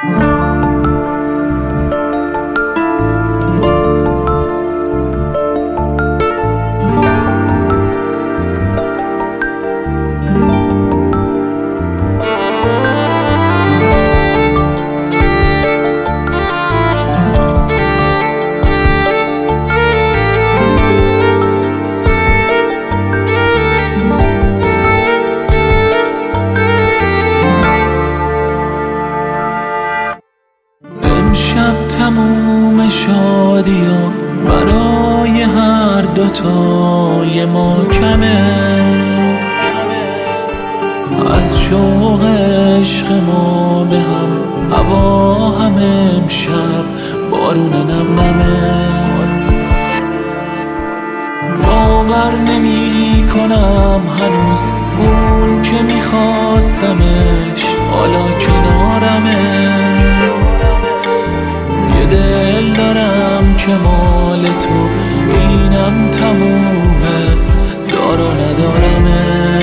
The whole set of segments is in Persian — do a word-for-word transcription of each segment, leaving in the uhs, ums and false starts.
امشب تموم شادی ها برای هر دوتای ما کمه، از شوق عشق ما به هم هوا هم امشب بارون نم نمه. باور نمی کنم هنوز اون که میخواستمش حالا کنارمه. یه دل دارم که مال تو، اینم تمومه، دارا ندارمه،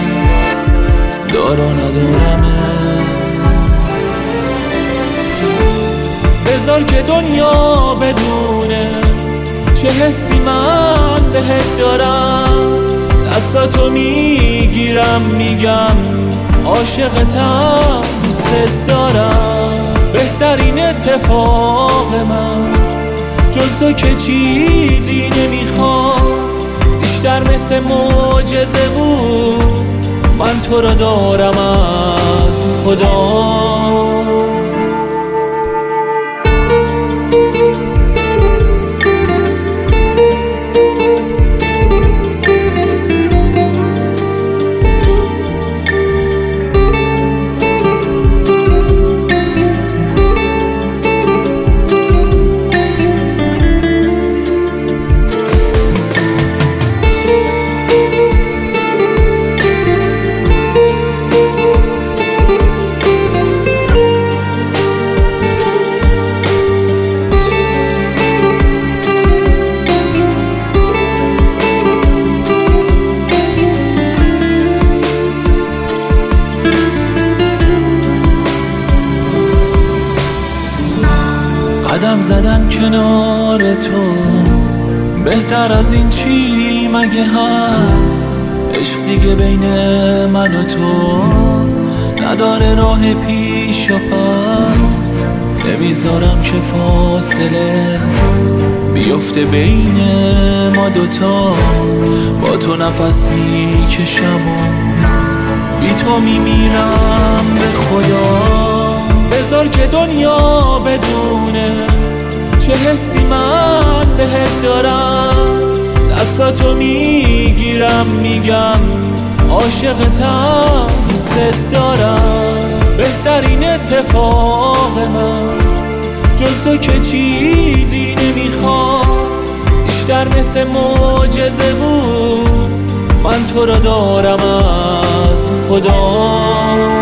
دارا ندارمه. بذار که دنیا بدونه چه حسی من بهت دارم، دستاتو میگیرم میگم عاشقتم، دوست دارم. بهترین اتفاق من جز تو که چیزی نمیخوام، بیشتر مثل معجزه بود من تو را دارم از خدا. قدم زدن کنار تو بهتر از این چی مگه هست؟ عشق دیگه بین من و تو نداره راه پیش و پس. نمیذارم که فاصله بیفته بین ما دوتا، با تو نفس میکشم و بی تو میمیرم به خدا. بذار که دنیا بدونه چه حسی من بهت دارم، دستاتو میگیرم میگم عاشقتم، دوست دارم. بهترین اتفاق من جز تو که چیزی نمیخوام، بیشتر مثل معجزه بود من تو را دارم از خدا.